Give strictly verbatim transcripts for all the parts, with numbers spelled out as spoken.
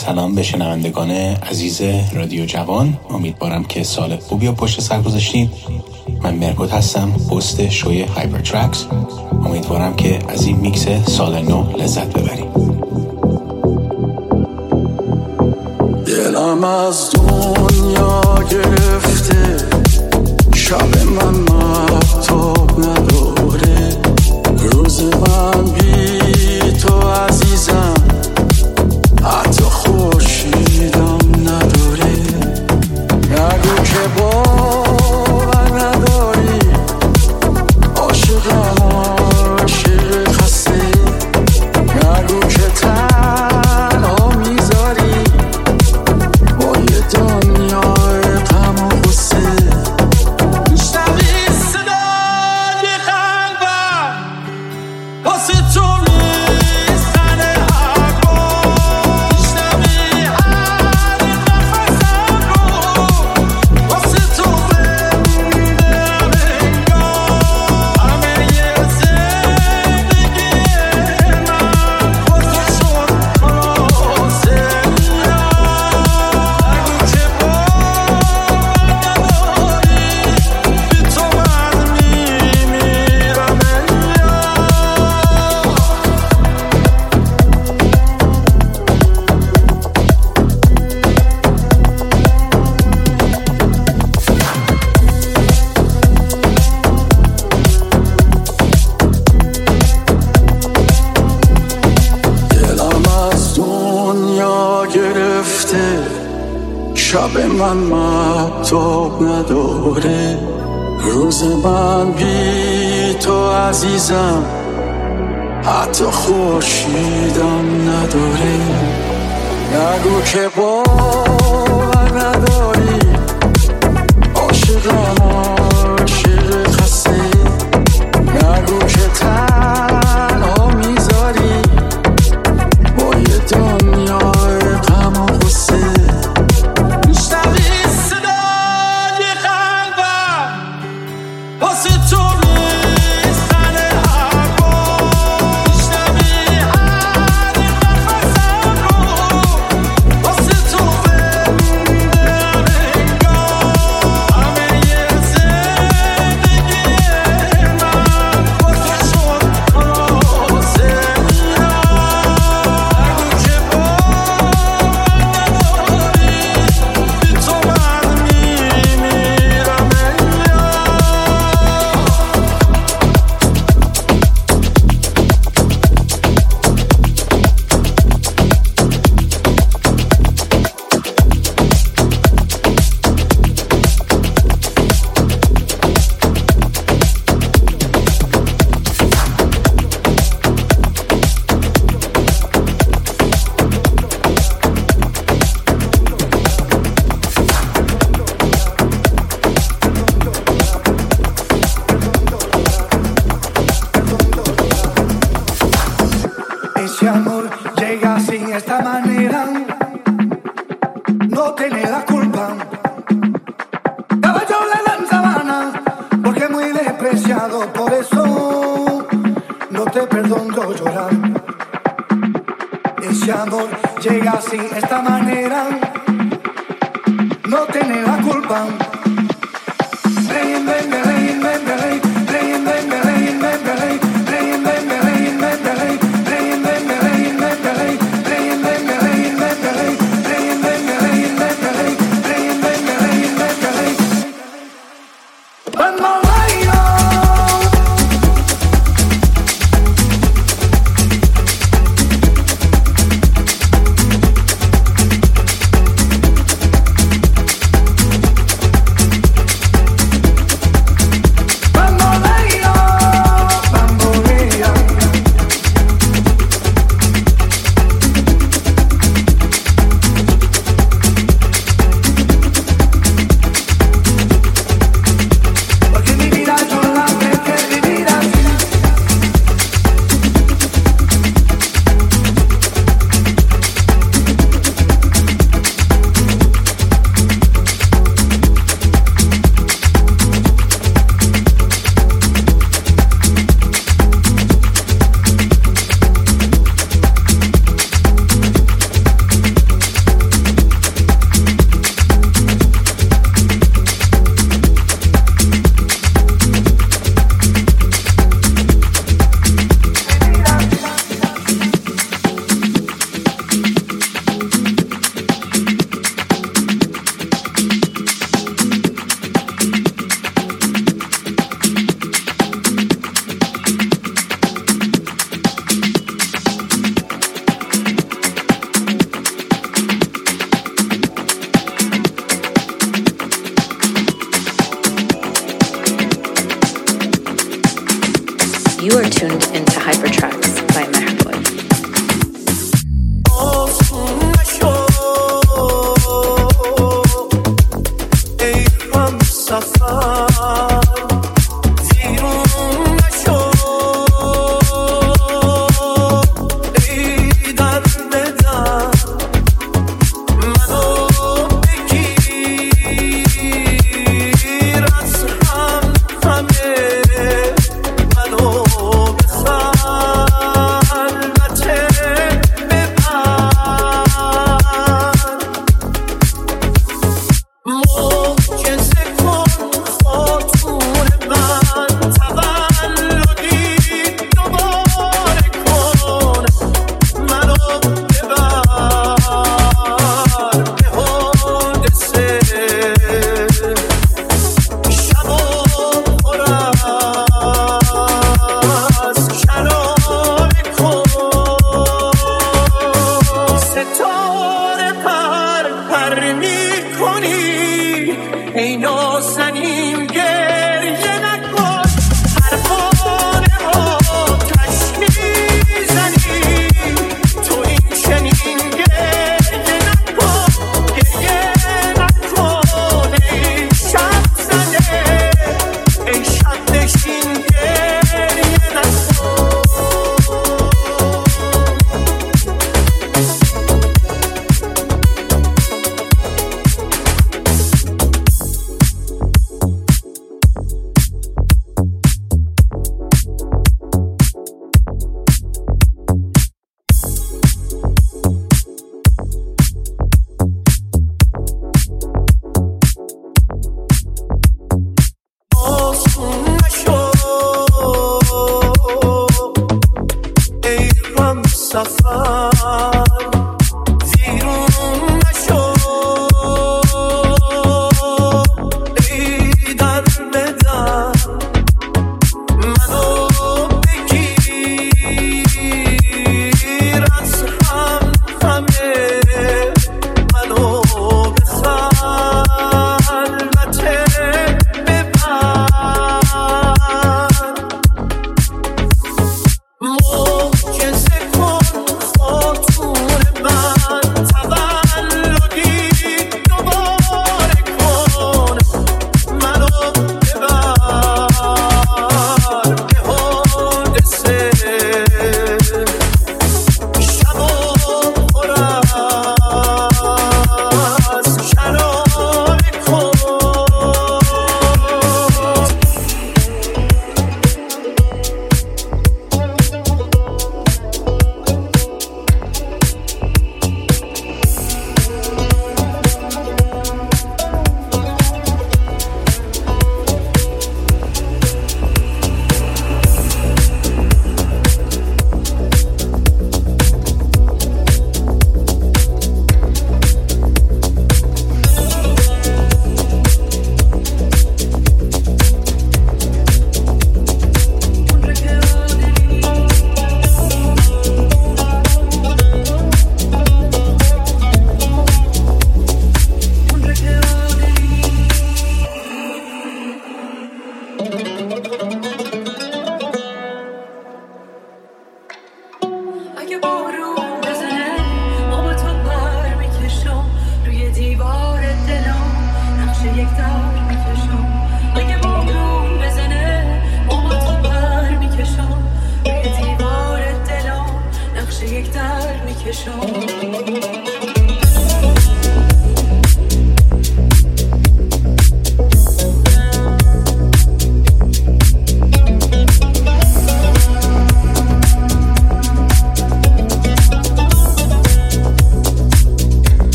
سلام به شنوندگان عزیز رادیو جوان، امیدوارم که سال خوبی رو پشت سر گذاشتید. من مرگوت هستم، هست شوی هایپر ترکس. امیدوارم که از این میکس سال نو لذت ببرید. دلم از دنیا گرفته، شب من مهتاب نداره، روز من بی تو عزیزم حتی خورشیدم نداره. نگو که باور نداری، عاشقم عاشق خسته، نگو که تنها میذاری با یه دنیای غم و غصه. میشنوی صدای قلبم واسه تو میزنه حرفا، میشنوی هر نفسم رو واسه تو زنده انگار. همه یه زندگی من واسه شد خلاصه. نگو که باور نداری، بی تو من میمیرم دلم از دنیا گرفته، شب من مهتاب نداره، روز من بی تو عزیزم حتی خورشیدم نداره. نگو که باور نداری، عاشقم عاشق خسته، نگو که تنها میذاری با یه دنیای غم و غصه. میشنوی صدای قلبم واسه تو میزنه حرفا، میشنوی هر نفسم رو واسه تو زنده انگار. همه یه زندگی من واسه شد خلاصه. نگو که باور نداری، بی تو من میمیرم Ese amor llega así, de esta manera, no tiene la culpa. Caballo le dan sabana, porque es muy despreciado, por eso no te perdono llorar. Ese amor llega así, de esta manera, no tiene la culpa. Rain, rain, rain, rain, rain, rain, rain, rain, rain, rain, rain, rain, rain, rain, rain.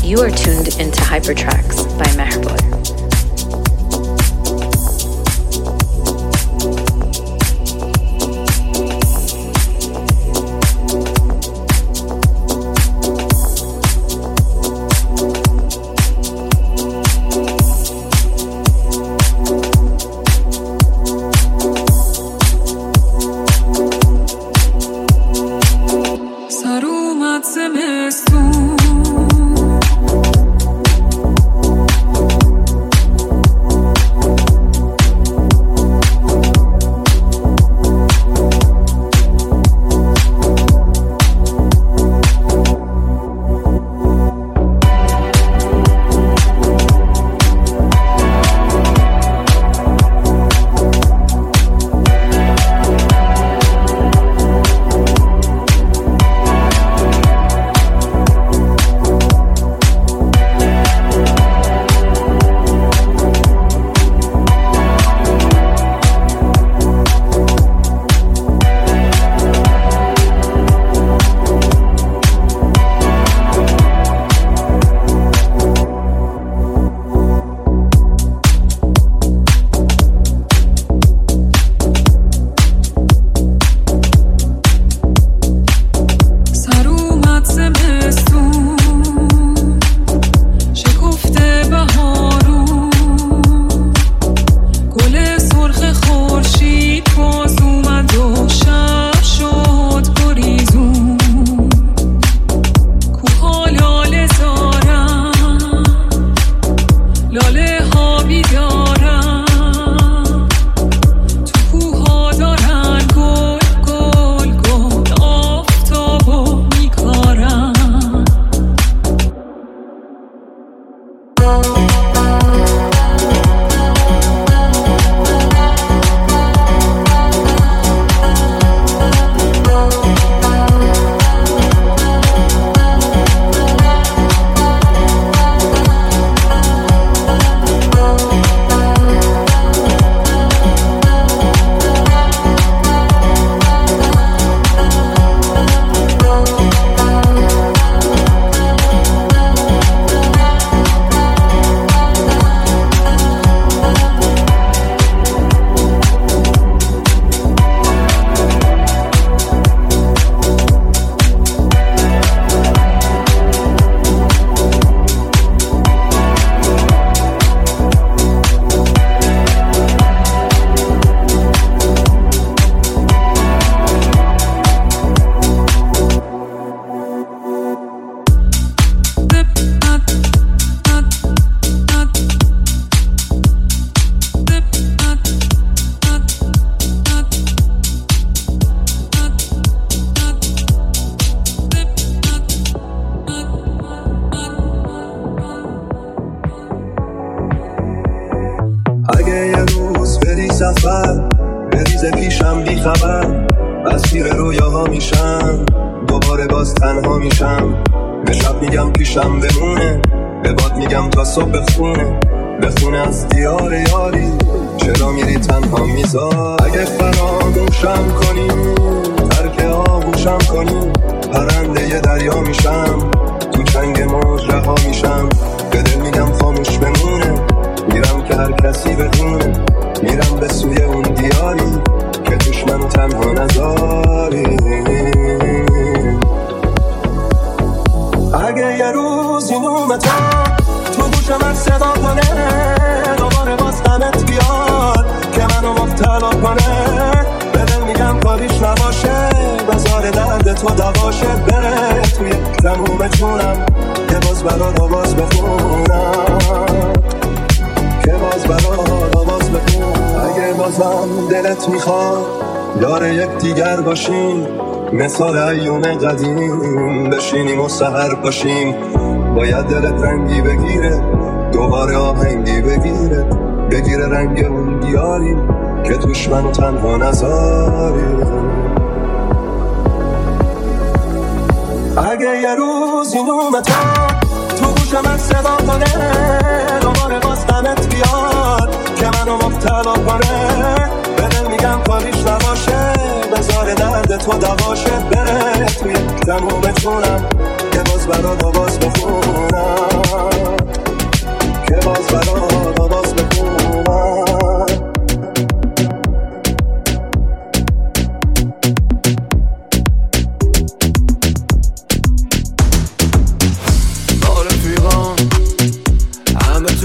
You are tuned into Hypertracks by Meherboy. سفر بریز پیشم بی خبر اسیر رویاها میشم دوباره باز تنها میشم به شب میگم پیشم بمونه به باد میگم تا صبح بخونه بخونه از دیار یاری چرا میری تنها میذار اگه فراموشم کنی ترک آغوشم کنی پرنده ی دریا میشم تو چنگ موج رها میشم به دل میگم خاموش بمونه میرم که هر کسی بدونه میرم به سوی اون دیاری که توش منو تنها نذاری اگه یه روز این اومتا تو گوشم از صدا کنه دوباره باز غمت بیاد که منو مبتلا کنه به دل میگم کاریش نباشه بذار درد تو دواشه بره توی تموم جونم که باز برات آواز بخونم که باز برات آواز بخونم اگه بازم دلت میخواد یار یک دیگر باشیم مثال ایوم قدیم بشینیم و سحر باشیم باید دلت رنگی بگیره دوباره آهنگی بگیره بگیره رنگ اون دیاری که توش منو تنها نذاری اگه یه روز این اومتا تو گوشم از صدا کنه دوباره باز غمت بیاد که منو مبتلا کنه به دل میگم کاریش نباشه بذار درد تو دواشه بره توی تموم جونم که باز برات آواز بخونم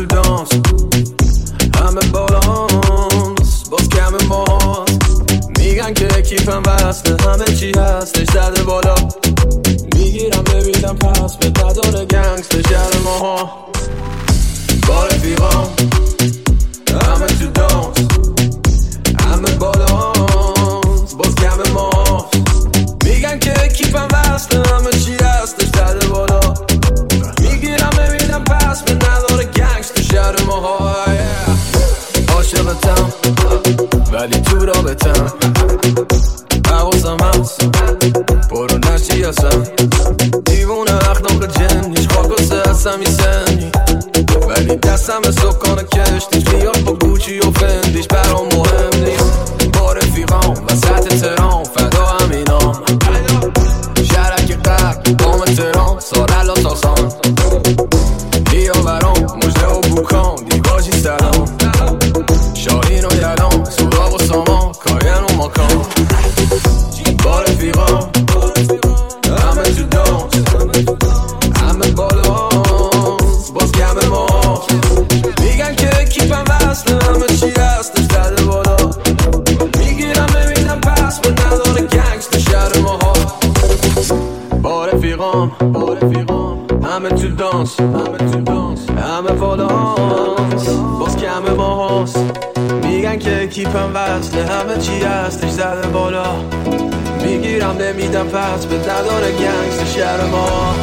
تو دانس، همه بالانس، باز کم ماست. میگن که کیفم بسته، همه چی هستش زده بالا. میگیرم ببینم پس به نداره گنگست شهر ماها. با رفیقام همه تو دانس، همه بالانس، باز کم ماست. میگن که کیفم بسته، همه چی هستش زده بالا. میگیرم ببینم پس به نداره گنگست شهر ماها. عاشقتم ولی تو رابطم، حواسم هست برو نشی اصلا. دیوونه اخلاق جنیش خاک و سه هستم ای سنی، ولی دستم سکان کشتیش بیاد با گوچی و فندیش برام مهم نیست. با رفیقام وسط ترام فدا همینام، شرک قرد دام ترام سارلا ساسان. بیا برام مجده و بوکان دیواجی سلام، شاهین و یلام سوراب و سامان کاین و ماکان. با رفیقام همه تو دانس، همه بالانس، باز کم ما. میگن که کیفم بسته، همه چی هستش زده بالا. میگیرم ببینم پس به نداره گنگست شهر ماها. با رفیقام همه تو دانس، همه بالانس، باز کم ما هست. میگن که کیفم وصله، همه چی هستش زده بالا. میگیرم نمیدم پس به نداره گنگست شهر ما.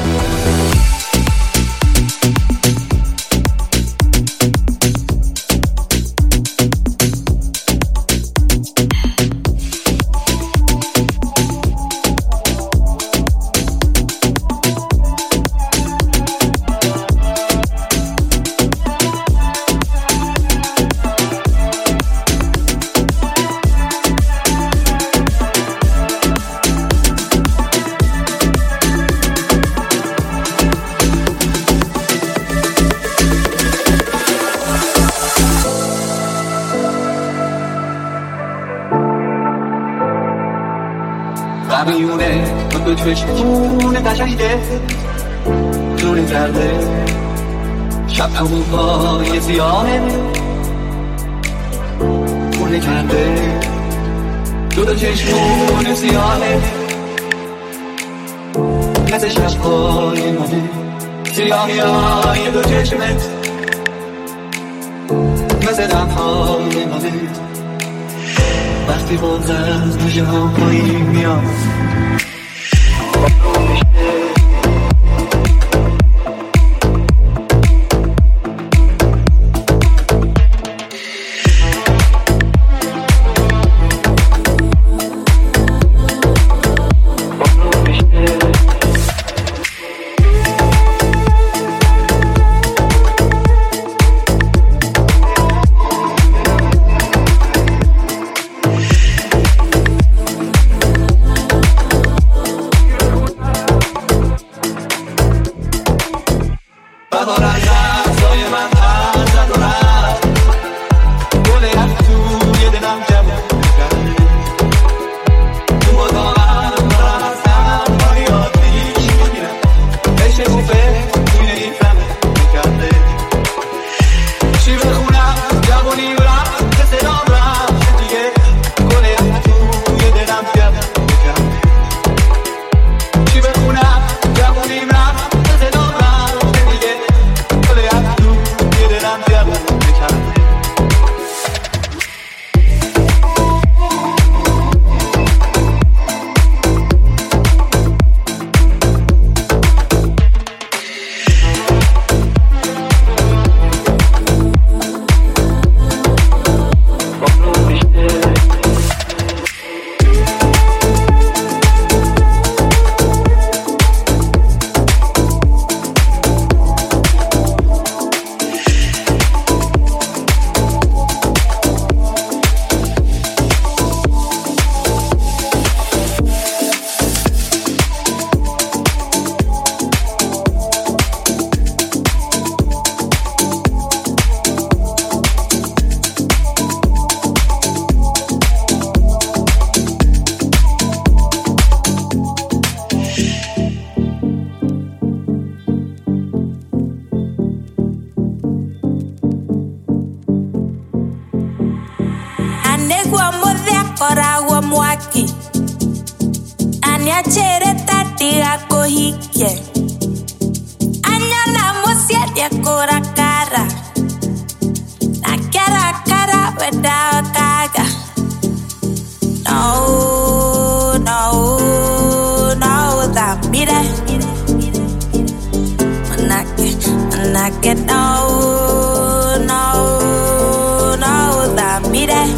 میونه تو تو چشمونه قشنگه جونه کرده شب همون پای سیاهه خونه کرده تو تو چشمونه سیاهه مثل شب پای منه سیاهی های دو چشمت مثل دمهای منه وقتی باز از نوشه ها پایین میاد aquí. Anya chere tati ako hike. Anya namo siete kora cara. Na cara cara without kaga. No, no, no, that be that. Manake, manake, no, no, no, that be that.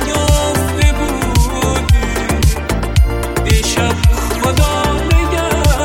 خدا نگه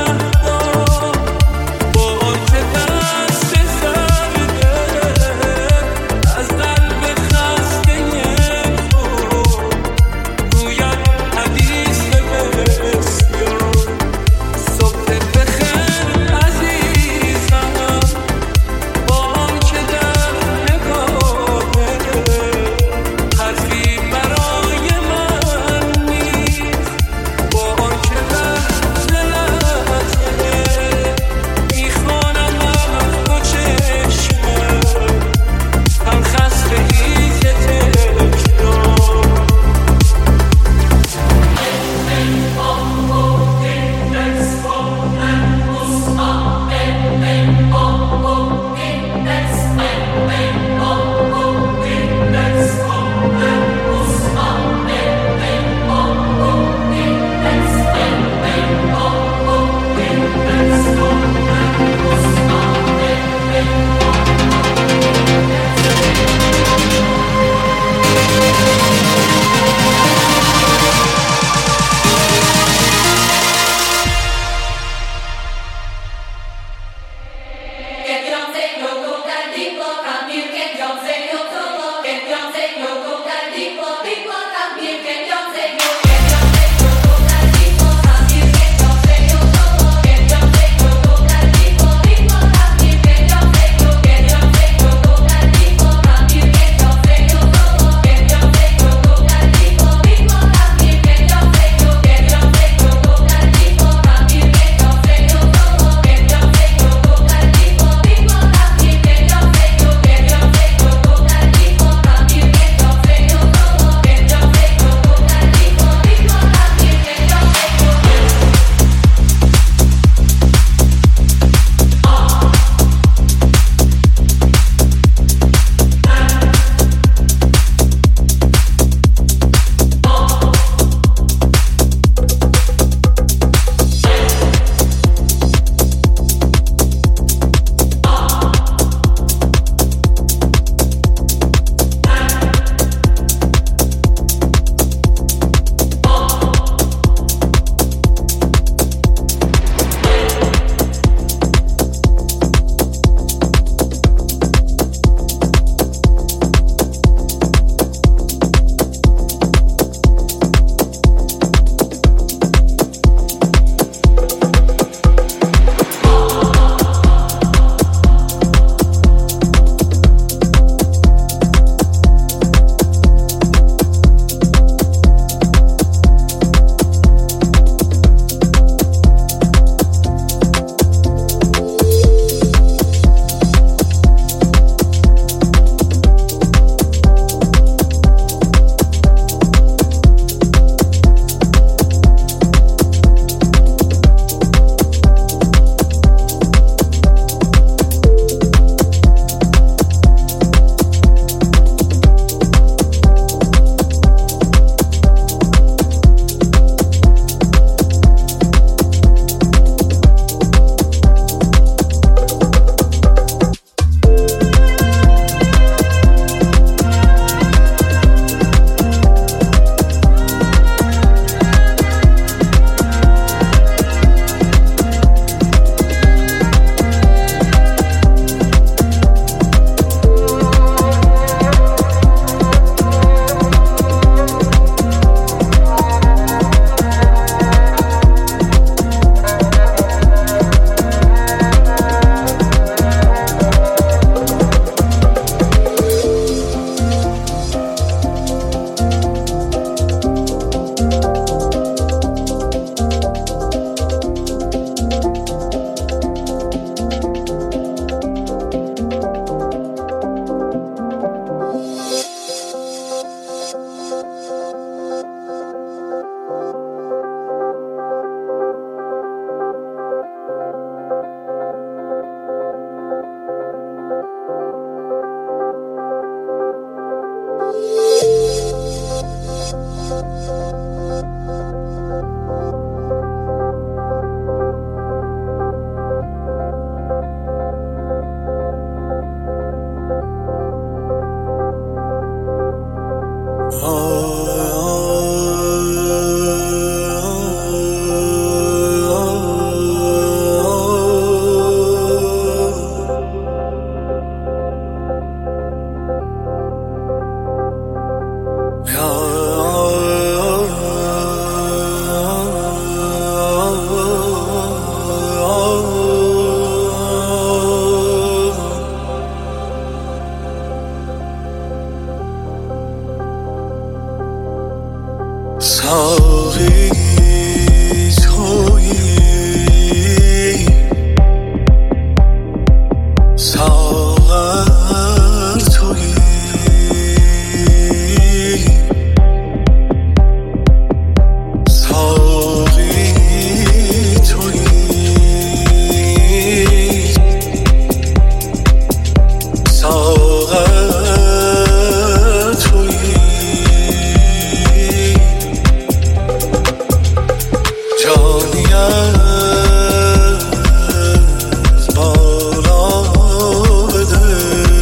از بالا بده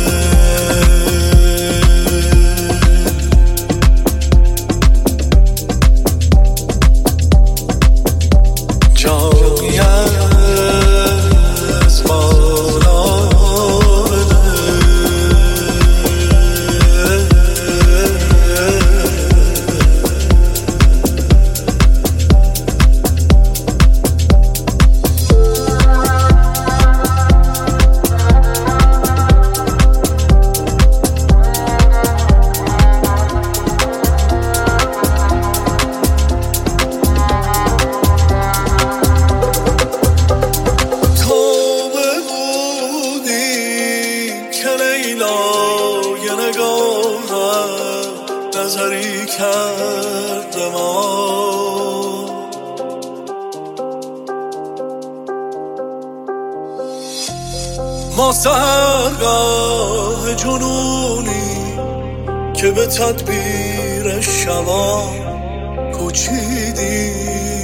جایی از بالا بده نظری کرده ما ما سهرگاه جنونی که به تدبیر شما کوچیدی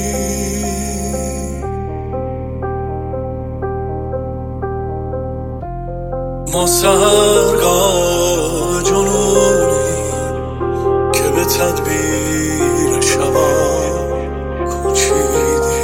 ما سهرگاه جنونی که به تدبیر شما کوچیدی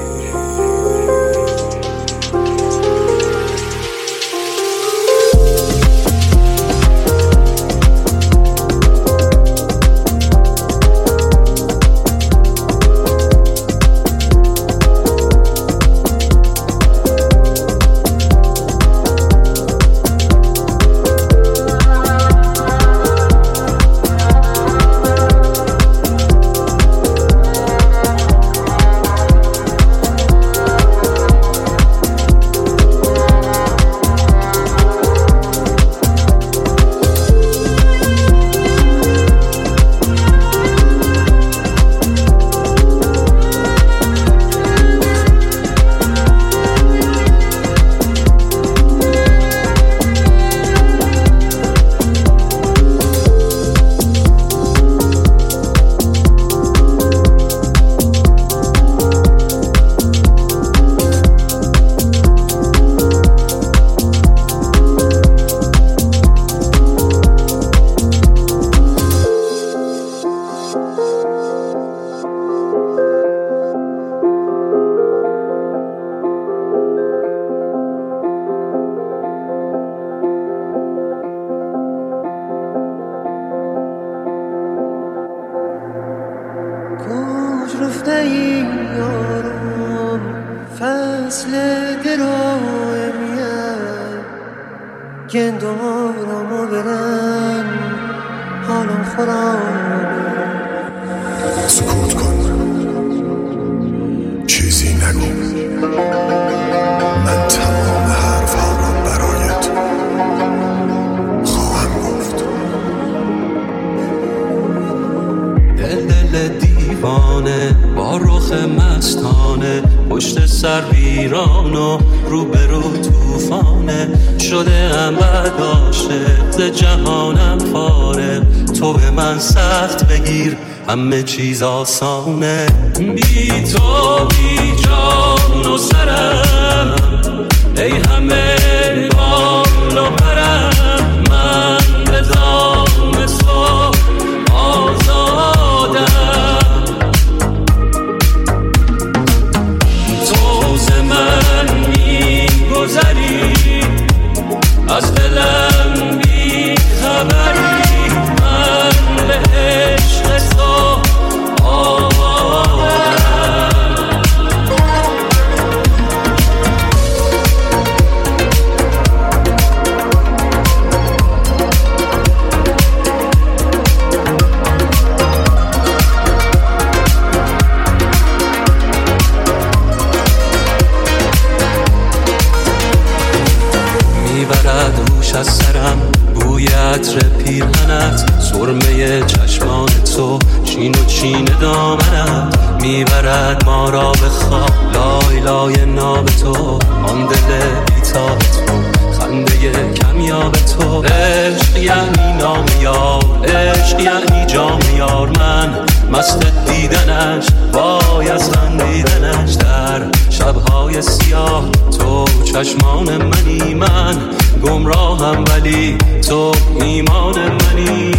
رفته این یارم فصل گراه میاد گندارمو برن حالم خرابه سکوت کن چیزی نگو من تمام حرفها را برایت خواهم گفت دل دل دیوانه با رخ مستانه پشت سر ویران و رو به رو توفانه شده ام بد عاشق ز جهانم فارغ تو به من سخت بگیر همه چیز آسانه بی تو بی جان و سرم ای همه بال و پرم من به دام تو آزادم تو ز من می گذری از دلم بی خبری من به عشق تو آمادم میبرد روش از سرم بوی عطر پیرهنت سرمه چشمان تو چین و چین دامنت میبرد ما را به خواب لای لای ناب تو آن دل بیتاب تو خنده کمیاب تو عشق یعنی نام یار عشق یعنی جام یار من مست دیدنش وای از خندیدنش در چشمان منی، من گمراهم ولی تو ایمان منی.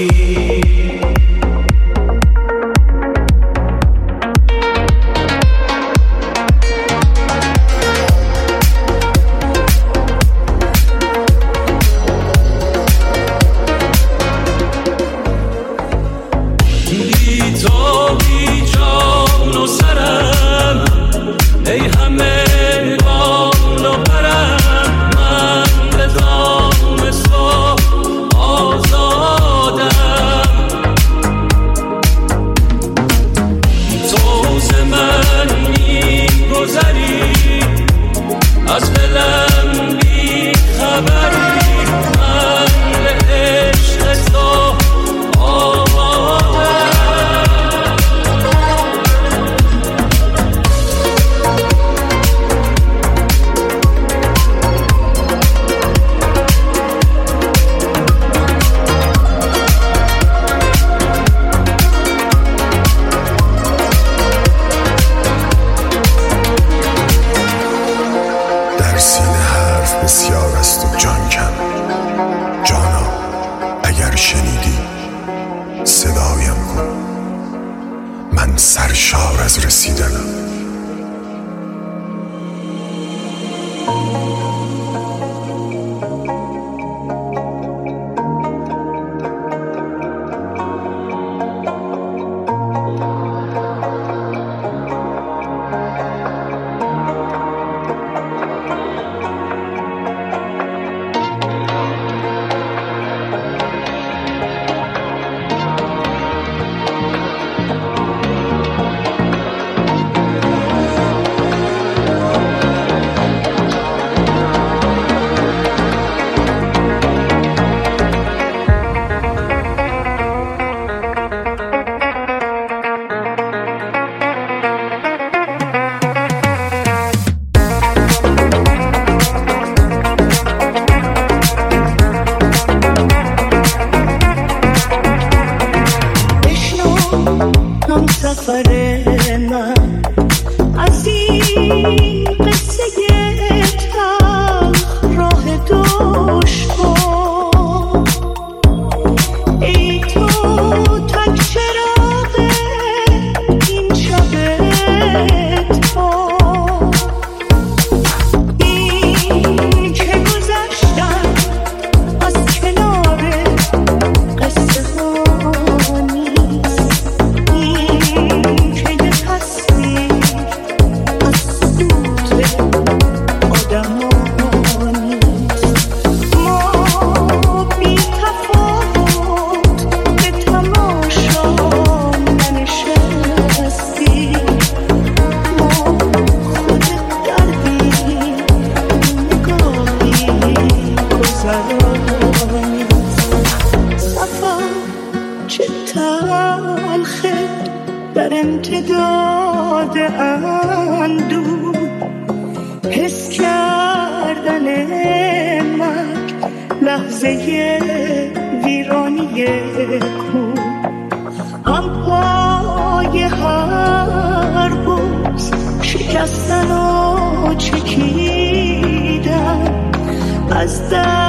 از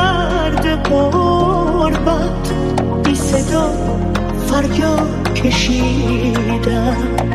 درد غربت بی صدا فریاد کشیدم.